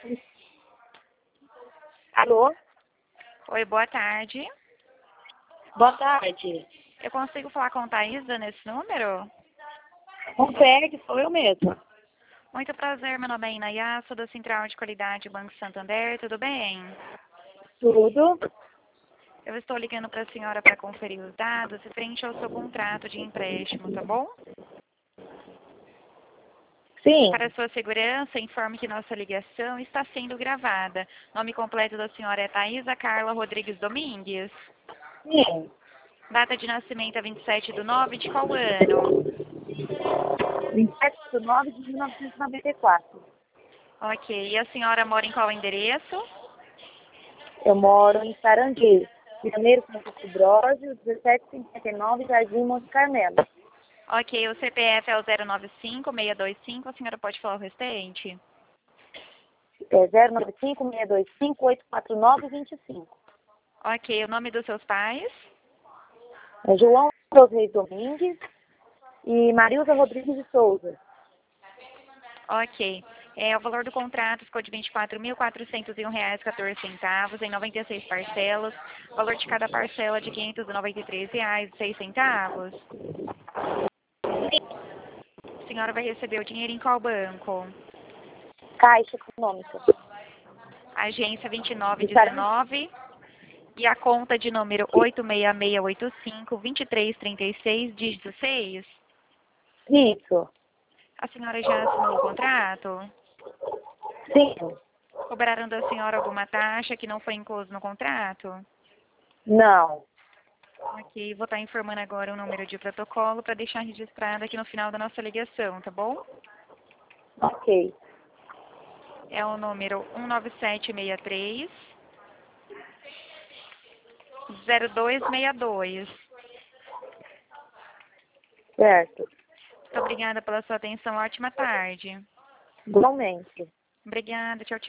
Alô? Oi, boa tarde. Boa tarde. Eu consigo falar com Thaisa nesse número? Consegue, sou eu mesma. Muito prazer, meu nome é Inayá, sou da Central de Qualidade Banco Santander, tudo bem? Tudo? Eu estou ligando para a senhora para conferir os dados referente ao seu contrato de empréstimo, tá bom? Sim. Para sua segurança, informe que nossa ligação está sendo gravada. Nome completo da senhora é Thaisa Carla Rodrigues Domingues. Sim. Data de nascimento é 27/9 de qual ano? 27/9/1994. Ok. E a senhora mora em qual endereço? Eu moro em Saranguejo, Pioneiro Francisco Brosio, 1759, Jardim Monte Carmelo. Ok, o CPF é o 095-625, a senhora pode falar o restante? É 095-625-849-25. Ok, o nome dos seus pais? É João dos Reis Domingues e Marilza Rodrigues de Souza. Ok. O valor do contrato ficou de R$ 24.401,14 em 96 parcelas. O valor de cada parcela de R$ 593,06. A senhora vai receber o dinheiro em qual banco? Caixa Econômica. Agência De Saranguejo. 2919 e a conta de número 86685-2336, dígito 6. Isso. A senhora já assinou o contrato? Sim. Cobraram da senhora alguma taxa que não foi incluso no contrato? Não. Ok, vou estar informando agora o número de protocolo para deixar registrado aqui no final da nossa ligação, tá bom? Ok. É o número 19763 0262. Certo. Muito obrigada pela sua atenção. Ótima tarde. Igualmente. Obrigada. Tchau, tchau.